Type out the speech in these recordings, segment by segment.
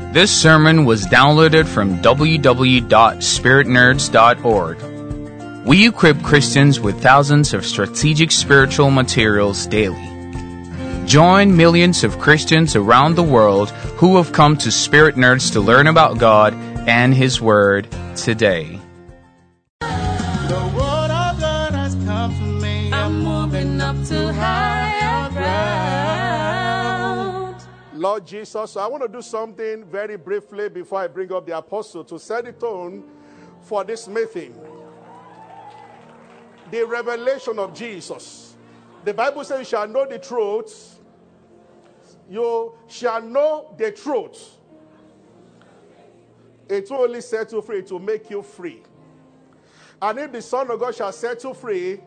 This sermon was downloaded from www.spiritnerds.org. We equip Christians with thousands of strategic spiritual materials daily. Join millions of Christians around the world who have come to Spirit Nerds to learn about God and His Word today. The word of God has come to me. I'm moving up to higher ground. Lord Jesus, I want to do something very briefly before I bring up the apostle to set the tone for this meeting. The revelation of Jesus. The Bible says you shall know the truth. You shall know the truth. It will only set you free, to make you free. And if the Son of God shall set you free,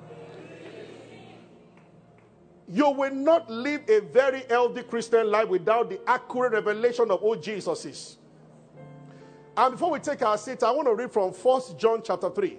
you will not live a very healthy Christian life without the accurate revelation of who Jesus is. And before we take our seat, I want to read from 1 John chapter 3.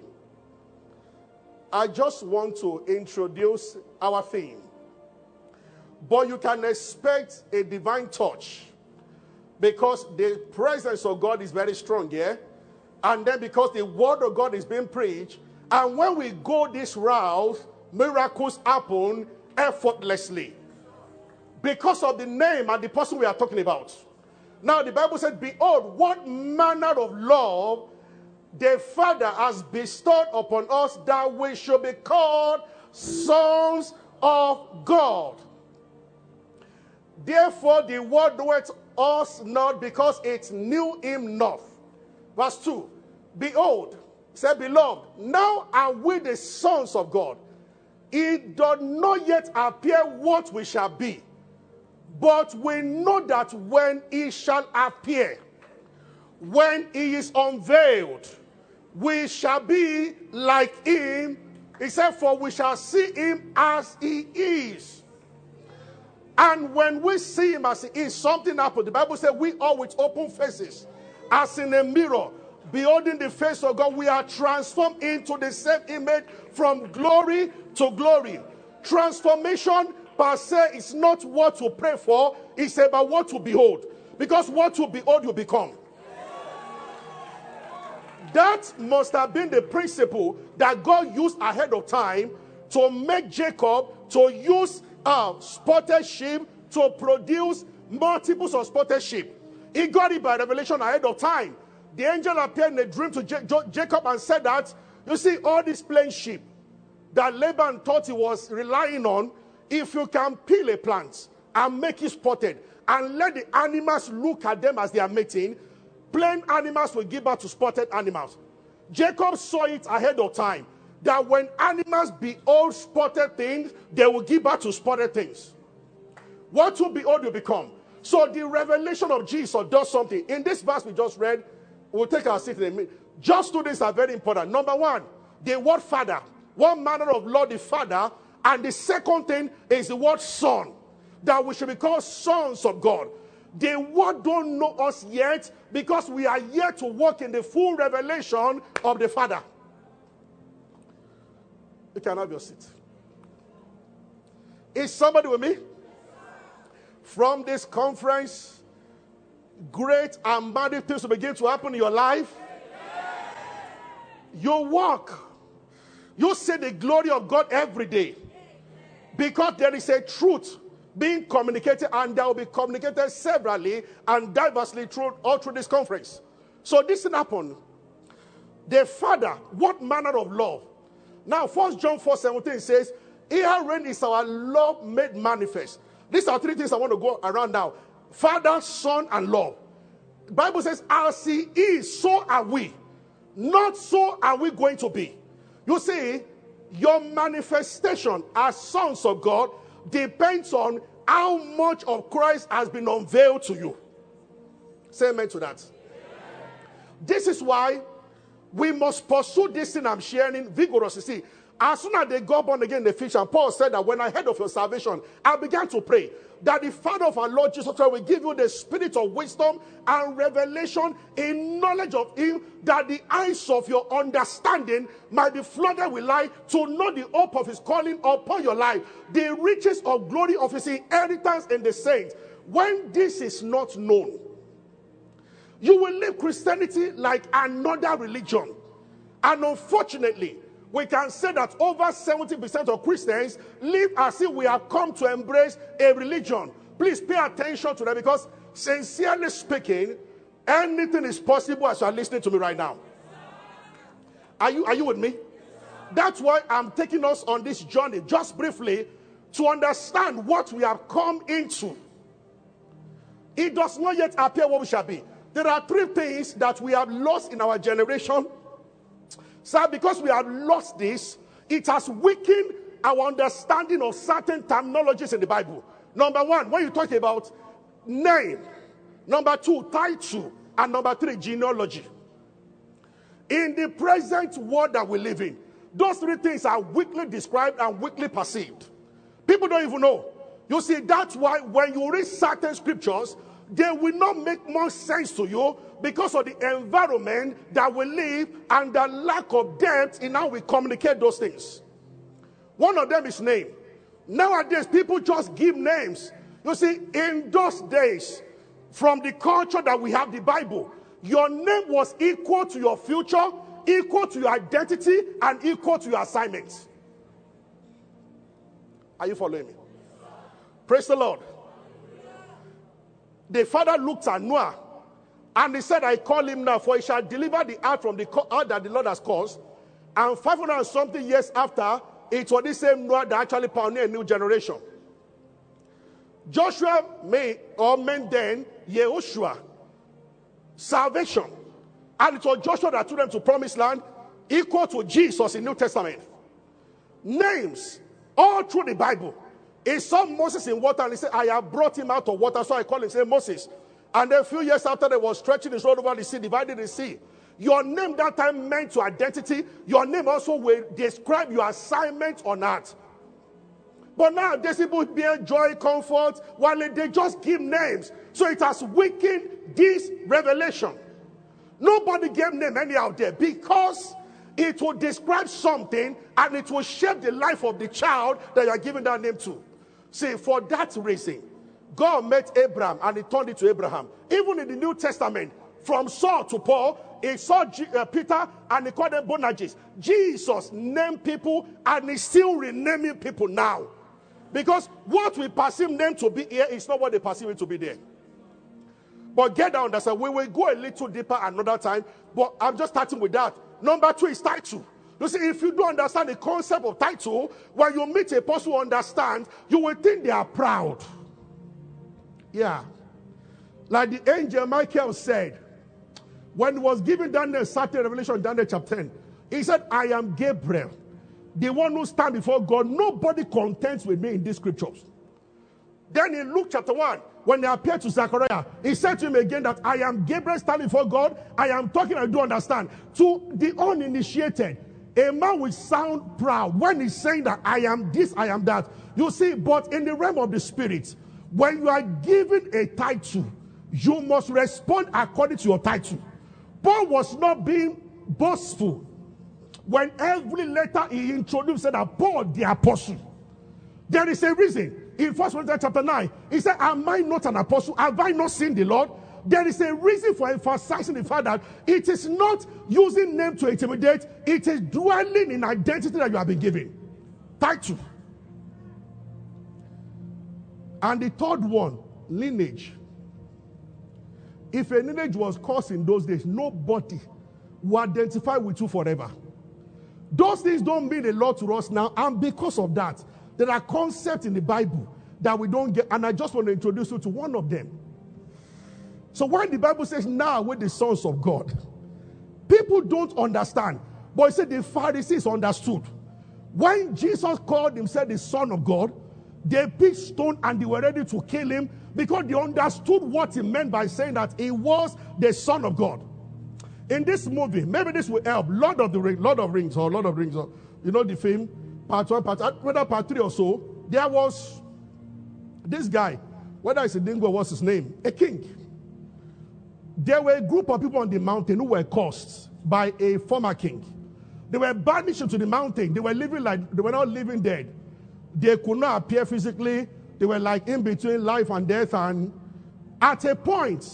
I just want to introduce our theme. But you can expect a divine touch because the presence of God is very strong here. And then because the word of God is being preached. And when we go this route, miracles happen effortlessly because of the name and the person we are talking about. Now the Bible said, behold, what manner of love the Father has bestowed upon us, that we should be called sons of God. Therefore the world knoweth us not, because it knew him not. Verse 2. Behold, said, beloved, now are we the sons of God. It does not yet appear what we shall be. But we know that when he shall appear, when he is unveiled, we shall be like him. He said, for we shall see him as he is. And when we see him as he is, something happens. The Bible said, we all with open faces, as in a mirror, beholding the face of God, we are transformed into the same image from glory to glory. Transformation per se is not what to pray for, it's about what to behold. Because what to behold, you become. That must have been the principle that God used ahead of time to make Jacob to use spotted sheep to produce multiples of spotted sheep. He got it by revelation ahead of time. The angel appeared in a dream to Jacob and said that, you see, all these plain sheep that Laban thought he was relying on, if you can peel a plant and make it spotted and let the animals look at them as they are mating, plain animals will give birth to spotted animals. Jacob saw it ahead of time, that when animals behold spotted things, they will give birth to spotted things. What you behold, you become. So the revelation of Jesus does something. In this verse we just read, we'll take our seat in a minute. Just two things are very important. Number one, the word Father. One manner of Lord the Father. And the second thing is the word Son. That we should be called sons of God. The world don't know us yet because we are yet to walk in the full revelation of the Father. You can have your seat. Is somebody with me? From this conference, great and mighty things will begin to happen in your life. You walk. You see the glory of God every day. Because there is a truth being communicated, and there will be communicated severally and diversely all through this conference. So this thing happened. The Father, what manner of love? Now 1 John 4:17 says, herein is our love made manifest. These are three things I want to go around now. Father, Son, and love. The Bible says, as he is, so are we. Not so are we going to be. You see, your manifestation as sons of God depends on how much of Christ has been unveiled to you. Say amen to that. This is why we must pursue this thing I'm sharing vigorously. See, as soon as they got born again in Ephesians, Paul said that when I heard of your salvation, I began to pray that the Father of our Lord Jesus Christ will give you the spirit of wisdom and revelation in knowledge of him, that the eyes of your understanding might be flooded with light, to know the hope of his calling upon your life, the riches of glory of his inheritance in the saints. When this is not known, You will live Christianity like another religion. And unfortunately, we can say that over 70% of Christians live as if we have come to embrace a religion. Please pay attention to that, because sincerely speaking, anything is possible as you are listening to me right now. Are you with me? That's why I'm taking us on this journey, just briefly, to understand what we have come into. It does not yet appear what we shall be. There are three things that we have lost in our generation. So because we have lost this, it has weakened our understanding of certain terminologies in the Bible. Number one, when you talk about name. Number two, title. And number three, genealogy. In the present world that we live in, those three things are weakly described and weakly perceived. People don't even know. You see, that's why when you read certain scriptures, they will not make more sense to you because of the environment that we live and the lack of depth in how we communicate those things. One of them is name. Nowadays, people just give names. You see, in those days, from the culture that we have, the Bible, your name was equal to your future, equal to your identity, and equal to your assignments. Are you following me? Praise the Lord. The father looked at Noah and he said, I call him now, for he shall deliver the ark from the earth that the Lord has caused. And 500 and something years after, it was the same Noah that actually pioneered a new generation. Joshua meant then Yehoshua, salvation. And it was Joshua that took them to promised land, equal to Jesus in New Testament. Names all through the Bible. He saw Moses in water and he said, I have brought him out of water. So I call him, say Moses. And then a few years after, they was stretching his rod over the sea, dividing the sea. Your name that time meant your identity. Your name also will describe your assignment on earth. But now, these people bear joy, comfort, while they just give names. So it has weakened this revelation. Nobody gave name anyhow there, because it will describe something and it will shape the life of the child that you are giving that name to. See, for that reason, God met Abraham and he turned it to Abraham. Even in the New Testament, from Saul to Paul, he saw Peter and he called them Boanerges. Jesus named people and he's still renaming people now. Because what we perceive them to be here is not what they perceive it to be there. But get down, that's we will go a little deeper another time. But I'm just starting with that. Number two is title. You see, if you don't understand the concept of title, when you meet a person who understands, you will think they are proud. Yeah. Like the angel Michael said, when he was giving Daniel certain revelation in Daniel chapter 10, he said, I am Gabriel, the one who stands before God. Nobody contends with me in these scriptures. Then in Luke chapter 1, when they appeared to Zechariah, he said to him again that I am Gabriel standing before God. I am talking, I do understand. To the uninitiated, a man will sound proud when he's saying that I am this, I am that. You see, but in the realm of the spirit, when you are given a title, you must respond according to your title. Paul was not being boastful when every letter he introduced said that Paul the apostle. There is a reason. In 1 Corinthians chapter 9, he said, am I not an apostle? Have I not seen the Lord? There is a reason for emphasizing the fact that it is not using name to intimidate. It is dwelling in identity that you have been given. Title. And the third one, lineage. If a lineage was caused in those days, nobody will identify with you forever. Those things don't mean a lot to us now, and because of that, there are concepts in the Bible that we don't get, and I just want to introduce you to one of them. So when the Bible says, now with the sons of God, people don't understand. But it said the Pharisees understood. When Jesus called himself the Son of God, they picked stone and they were ready to kill him because they understood what he meant by saying that he was the Son of God. In this movie, maybe this will help, Lord of Rings, you know the film, part 1, part 3 or so, there was this guy, whether it's a Dingo, what's his name? A king. There were a group of people on the mountain who were cursed by a former king. They were banished to the mountain. They were living like, they were not living dead. They could not appear physically. They were like in between life and death. And at a point,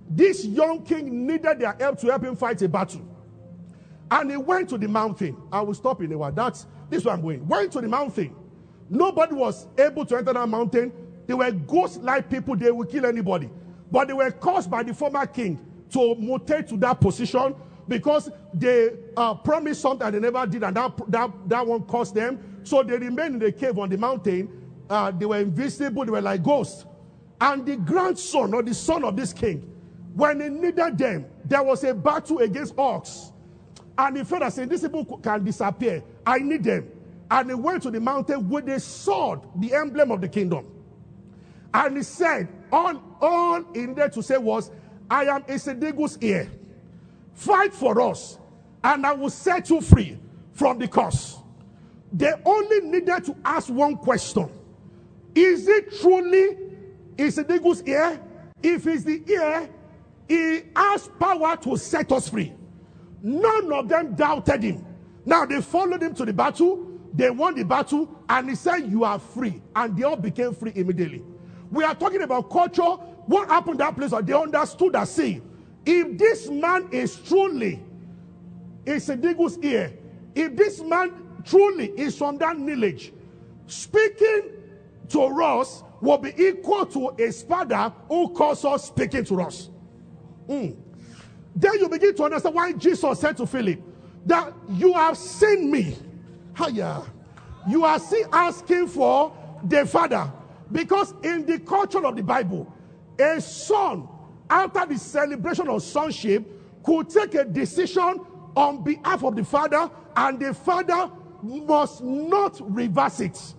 This young king needed their help to help him fight a battle. And he went to the mountain. I will stop in a while. This is where I'm going. Went to the mountain. Nobody was able to enter that mountain. They were ghost-like people. They would kill anybody. But they were caused by the former king to mutate to that position because they promised something and they never did. And that one caused them. So they remained in the cave on the mountain. They were invisible. They were like ghosts. And the grandson or the son of this king, when he needed them, there was a battle against orcs. And he felt that saying, these people can disappear. I need them. And he went to the mountain with a sword, the emblem of the kingdom. And he said, all he needed to say was, I am Esedigus here. Fight for us, and I will set you free from the curse. They only needed to ask one question. Is it truly Esedigus here? If it's the ear, he has power to set us free. None of them doubted him. Now they followed him to the battle. They won the battle, and he said, you are free. And they all became free immediately. We are talking about culture. What happened in that place? They understood that, see, if this man is truly Esedigus here, if this man truly is from that village, speaking to us will be equal to a father who calls us speaking to us. Then you begin to understand why Jesus said to Philip that you have seen me. You are still asking for the Father. Because in the culture of the Bible, a son, after the celebration of sonship, could take a decision on behalf of the Father, and the Father must not reverse it.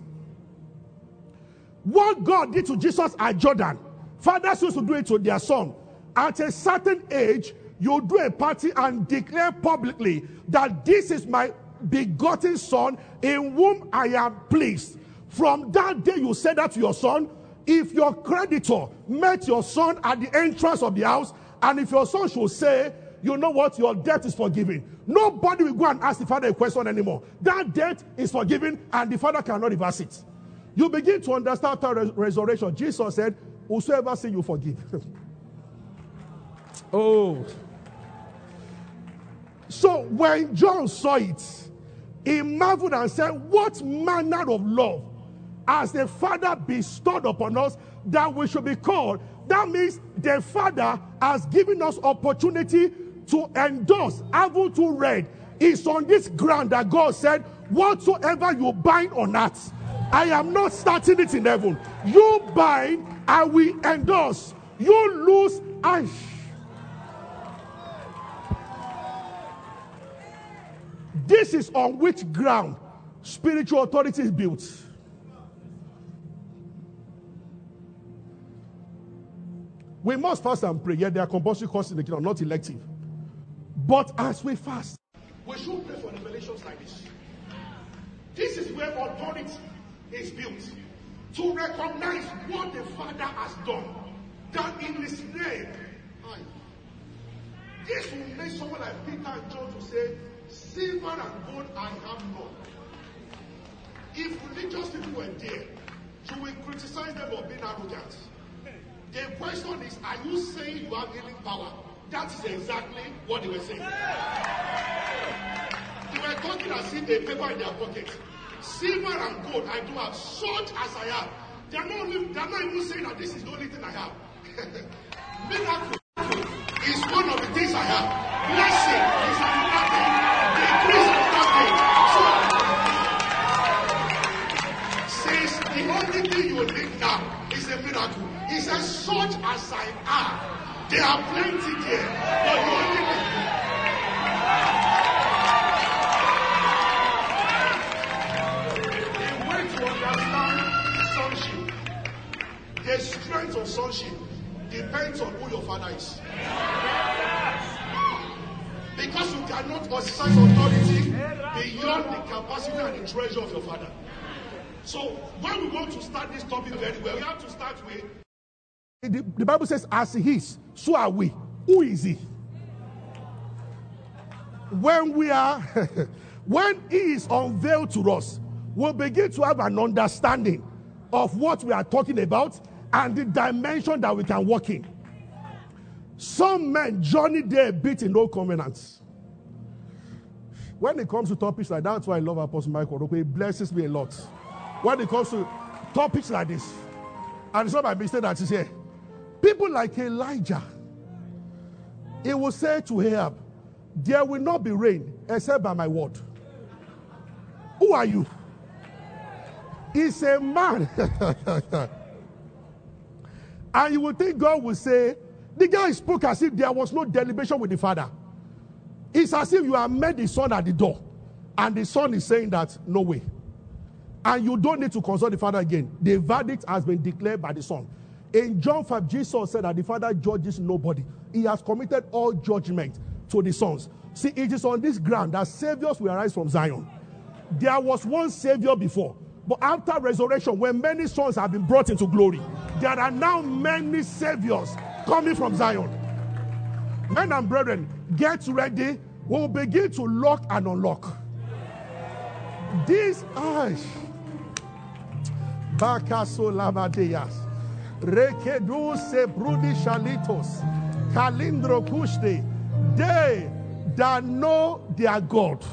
What God did to Jesus at Jordan, fathers used to do it to their son. At a certain age, you do a party and declare publicly that this is my begotten son in whom I am pleased. From that day you say that to your son. If your creditor met your son at the entrance of the house, and if your son should say, you know what, your debt is forgiven, nobody will go and ask the father a question anymore. That debt is forgiven and the father cannot reverse it. You begin to understand after resurrection. Jesus said, whosoever sin you forgive. Oh. So when John saw it, he marveled and said, what manner of love has the Father bestowed upon us that we should be called? That means the Father has given us opportunity to endorse. Having to read, it's on this ground that God said, whatsoever you bind on earth, I am not starting it in heaven. You bind, I will endorse. You lose, I. This is on which ground spiritual authority is built. We must fast and pray. Yet there are compulsory courses in the kingdom, not elective. But as we fast, we should pray for revelations like this. This is where authority is built. To recognize what the Father has done. That in His name, this will make someone like Peter and John to say, silver and gold I have none. If religious people were there, should we criticize them for being arrogant? The question is, are you saying you have healing power? That is exactly what they were saying. They were talking as if a paper in their pocket. Silver and gold I do have, such as I have. They are not even saying that this is the only thing I have. Miracle is one of the things I have. Blessing is another thing. The increase is another thing. Says the only thing you need now is a miracle. He says, such as I am. There are plenty there. But the only thing. The way to understand sonship, the strength of sonship, depends on who your father is. Because you cannot exercise authority beyond the capacity and the treasure of your father. So when we want to start this topic very well, we have to start with the Bible says, as He is, so are we. Who is He? When when He is unveiled to us, we'll begin to have an understanding of what we are talking about and the dimension that we can walk in. Some men journey there a bit in old covenants. When it comes to topics like that, that's why I love Apostle Michael. It blesses me a lot. When it comes to topics like this, and it's not my mistake that is here. People like Elijah, he will say to Ahab, there will not be rain except by my word. Who are you? He's a man. And you would think God would say, the guy spoke as if there was no deliberation with the father. It's as if you have met the son at the door, and the son is saying that, no way. And you don't need to consult the father again. The verdict has been declared by the son. In John 5, Jesus said that the father judges nobody. He has committed all judgment to the sons. See, it is on this ground that saviors will arise from Zion. There was one savior before, but after resurrection, when many sons have been brought into glory, there are now many saviors coming from Zion. Men and brethren, get ready. We'll begin to lock and unlock. These eyes. Bakaso lavadeyas. Rekedu se brudi shalitos. Kalindro kushte. They that know their God.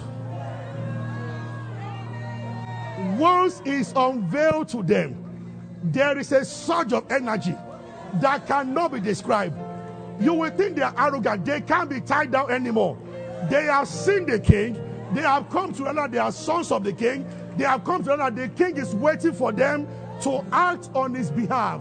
Once is unveiled to them, there is a surge of energy that cannot be described. You will think they are arrogant. They can't be tied down anymore. They have seen the king. They have come to realize they are sons of the king. They have come to realize the king is waiting for them to act on his behalf.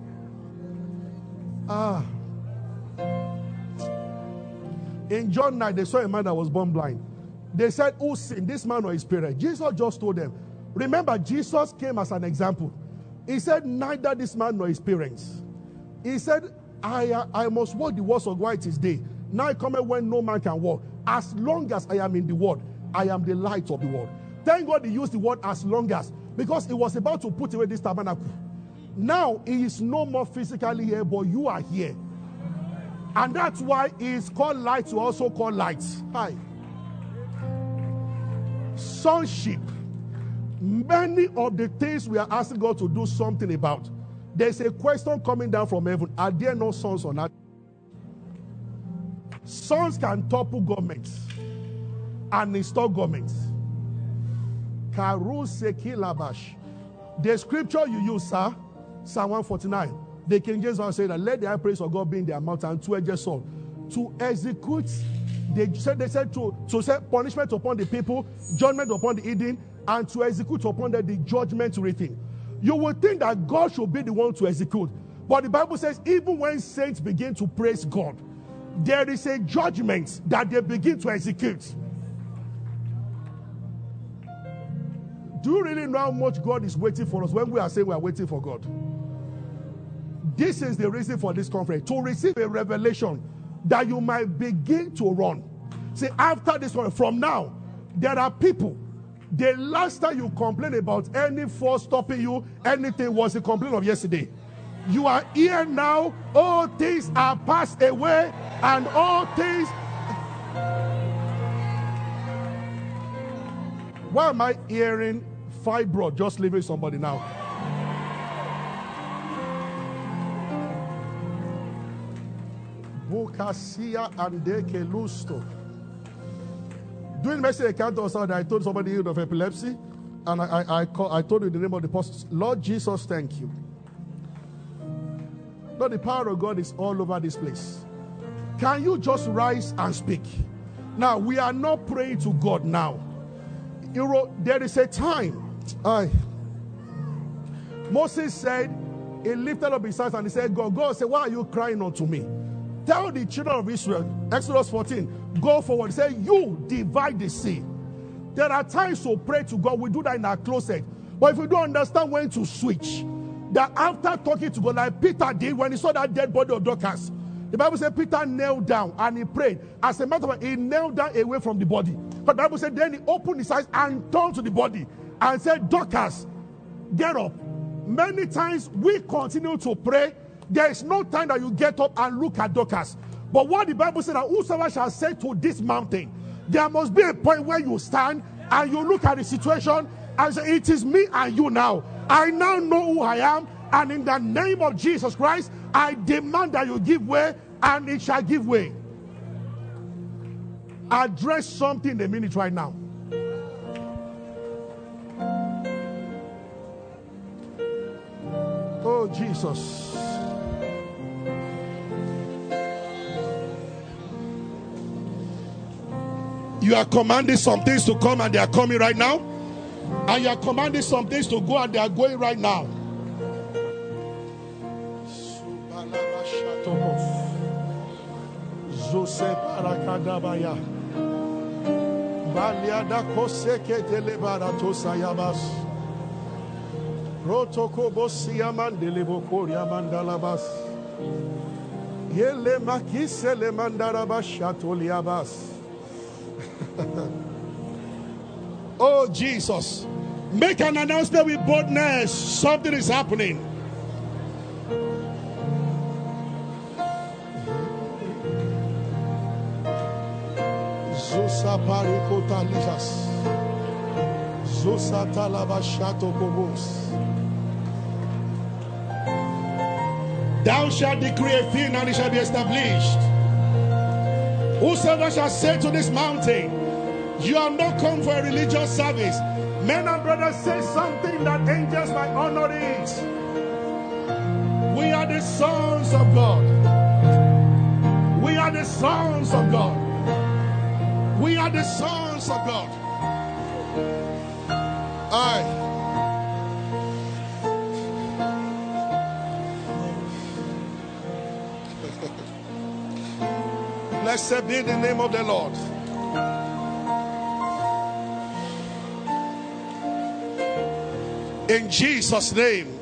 In John 9, they saw a man that was born blind. They said, who sinned, this man or his parents? Jesus just told them. Remember, Jesus came as an example. He said, neither this man nor his parents. He said, I must walk the words of white is day. Now I come when no man can walk. As long as I am in the world, I am the light of the world. Thank God he used the word as long as, because he was about to put away this tabernacle. Now he is no more physically here, but you are here. And that's why he is called light to also call light. Hi. Sonship. Many of the things we are asking God to do something about, there's a question coming down from heaven. Are there no sons on earth? Sons can topple governments and install governments. The scripture you use, sir, Psalm 149. The King James will say that let the high praise of God be in their mouth and two-edged sword. To execute, they said to set punishment upon the people, judgment upon the hidden, and to execute upon them the judgment written. You would think that God should be the one to execute. But the Bible says even when saints begin to praise God, there is a judgment that they begin to execute. Do you really know how much God is waiting for us when we are saying we are waiting for God? This is the reason for this conference. To receive a revelation that you might begin to run. See, after this one, from now, there are people. The last time you complain about any force stopping you, anything was the complaint of yesterday. You are here now. All things are passed away, and all things. Why am I hearing fibroid just leaving somebody now? Bukasia and Dekelusto. Doing message encounter on I told somebody healed of epilepsy, and I told you the name of the apostle. Lord Jesus, thank you. Lord, the power of God is all over this place. Can you just rise and speak? Now, we are not praying to God now. There is a time. Moses said, he lifted up his eyes and he said, God said, why are you crying unto me? Tell the children of Israel, Exodus 14, go forward. He said, you divide the sea. There are times to pray to God. We do that in our closet. But if we don't understand when to switch, that after talking to God, like Peter did when he saw that dead body of Dorcas, the Bible said Peter knelt down and he prayed. As a matter of fact, he knelt down away from the body. But the Bible said then he opened his eyes and turned to the body and said, Dorcas, get up. Many times we continue to pray. There is no time that you get up and look at Dorcas. But what the Bible said, that whosoever shall say to this mountain, there must be a point where you stand and you look at the situation and say, it is me and you now. I now know who I am, and in the name of Jesus Christ, I demand that you give way and it shall give way. Address something in a minute right now. Oh, Jesus. You are commanding some things to come and they are coming right now. And you are commanding some things to go and they are going right now. Oh, Jesus. Make an announcement with boldness. Something is happening. Zusa parikota lijas. Zusa talabashato kobos. Thou shalt decree a thing and it shall be established. Whosoever shall say to this mountain, you have not come for a religious service. Men and brothers, say something that angels might honor it. We are the sons of God. We are the sons of God. We are the sons of God. Aye. Blessed be the name of the Lord. In Jesus' name.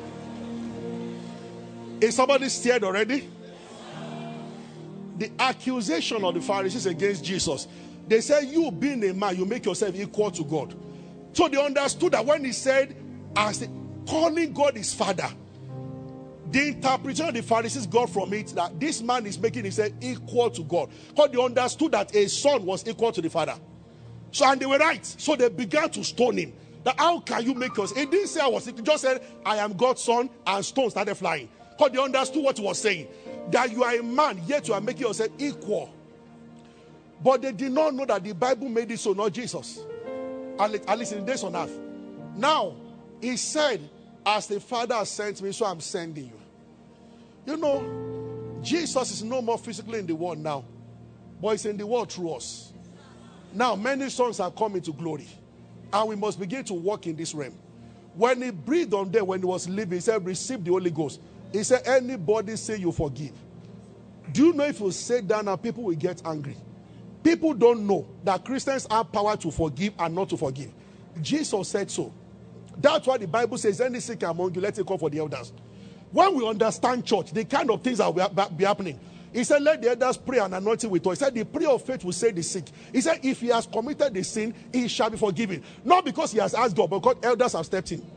Is somebody scared already? The accusation of the Pharisees against Jesus. They said, you being a man, you make yourself equal to God. So they understood that when he said, calling God his father, the interpretation of the Pharisees got from it that this man is making himself equal to God. Because they understood that a son was equal to the father. So, and they were right. So they began to stone him. That how can you make yourself? It didn't say I was, it just said, I am God's son, and stones started flying. Because they understood what he was saying. That you are a man, yet you are making yourself equal. But they did not know that the Bible made it so, not Jesus. At least in the days on earth. Now, he said, as the Father has sent me, so I'm sending you. You know, Jesus is no more physically in the world now, but he's in the world through us. Now, many sons are coming to glory, and we must begin to walk in this realm. When he breathed on them, when he was living, he said, receive the Holy Ghost. He said, anybody say you forgive. Do you know if you say that now, people will get angry? People don't know that Christians have power to forgive and not to forgive. Jesus said so. That's why the Bible says, any sick among you, let it come for the elders. When we understand church, the kind of things that will be happening. He said, let the elders pray and anoint him with oil. He said, the prayer of faith will save the sick. He said, if he has committed the sin, he shall be forgiven. Not because he has asked God, but because elders have stepped in.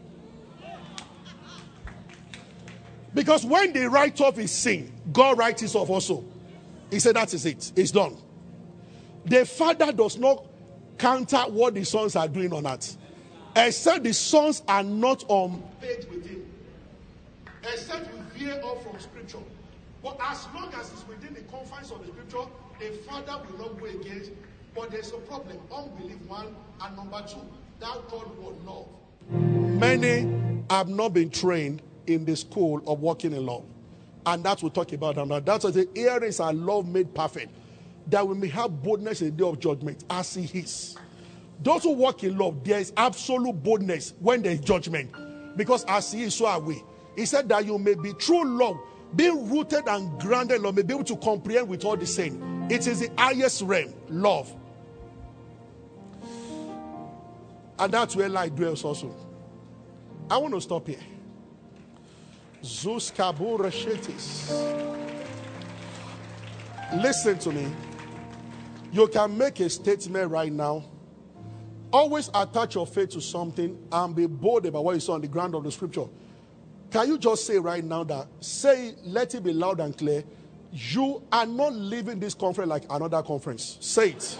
Because when they write off his sin, God writes it off also. He said, that is it. It's done. The Father does not counter what the sons are doing on earth. Except the sons are not on page with him. Except you veer off from scripture. But as long as it's within the confines of the scripture, the Father will not go against. But there's a problem. Unbelief, one. And number two, that God will love. Many have not been trained in the school of walking in love. And that's what we'll talk about. And that's what the areas are love made perfect. That we may have boldness in the day of judgment as he is. Those who walk in love, there is absolute boldness when there is judgment. Because as he is, so are we. He said that you may be true love, being rooted and grounded love, may be able to comprehend with all the same. It is the highest realm, love. And that's where light dwells also. I want to stop here. Zeus Kabur Reshetis. Listen to me. You can make a statement right now. Always attach your faith to something and be bold about what you saw on the ground of the scripture. Can you just say right now that, say, let it be loud and clear, you are not leaving this conference like another conference. Say it.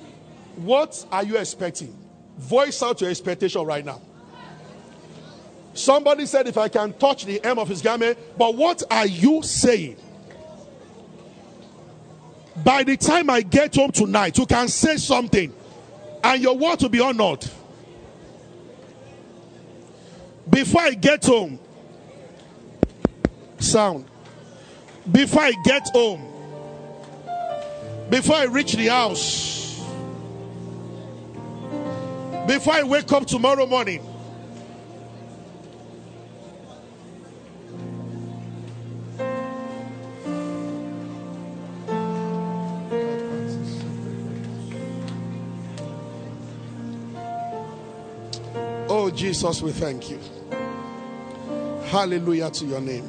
What are you expecting? Voice out your expectation right now. Somebody said, if I can touch the hem of his garment. But what are you saying? By the time I get home tonight, you can say something and your word will be honored. Before I get home, sound. Before I get home, before I reach the house, before I wake up tomorrow morning, oh Jesus, we thank you. Hallelujah to your name.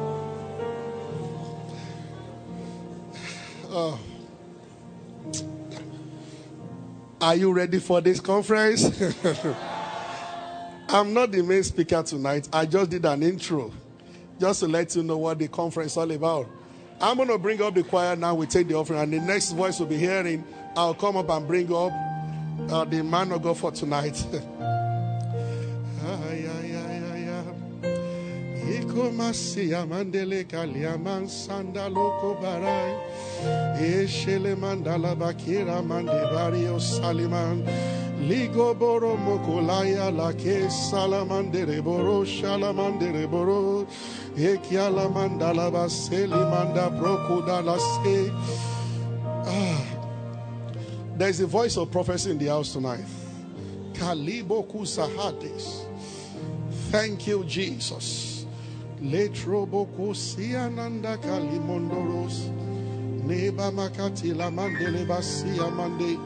Oh. Are you ready for this conference? I'm not the main speaker tonight. I just did an intro just to let you know what the conference is all about. I'm going to bring up the choir now. We take the offering, and the next voice we'll be hearing, I'll come up and bring up the man of God for tonight. Masia mandele kaliaman sandaloko barai eshele mandala bakira mandebario saliman ligo boro mokolaya lake salamandere boro shalamandere boro ekiala mandala baseli manda brokudala se. There's a voice of prophecy in the house tonight. Kalibo kusahadis. Thank you, Jesus. Letroboko siananda kalimondoros neba makati la mandele basia mande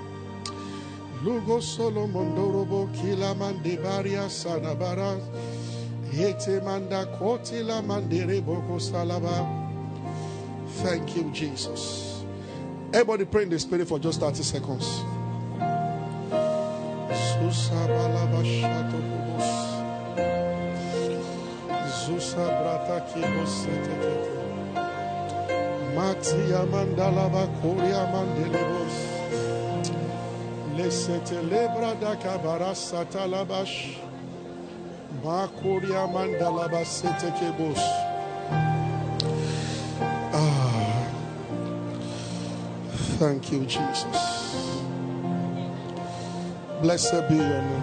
lugo solo mondorobo kila mande baria sanabara yete manda koti la mandere boko salaba. Thank you, Jesus. Everybody pray in the spirit for just 30 seconds. Zusa brata kibo seteke Matia mandala bakoria mandelebos Lesete lebra da kabara satalabash Makoria mandala baseteke bos. Thank you, Jesus. Blessed be your name.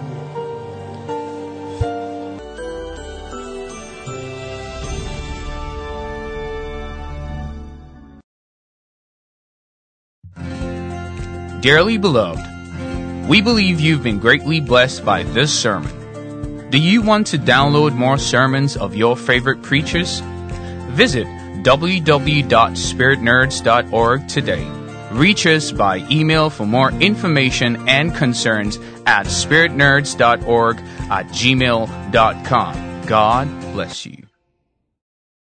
Dearly beloved, we believe you've been greatly blessed by this sermon. Do you want to download more sermons of your favorite preachers? Visit www.spiritnerds.org today. Reach us by email for more information and concerns at spiritnerds.org@gmail.com. God bless you.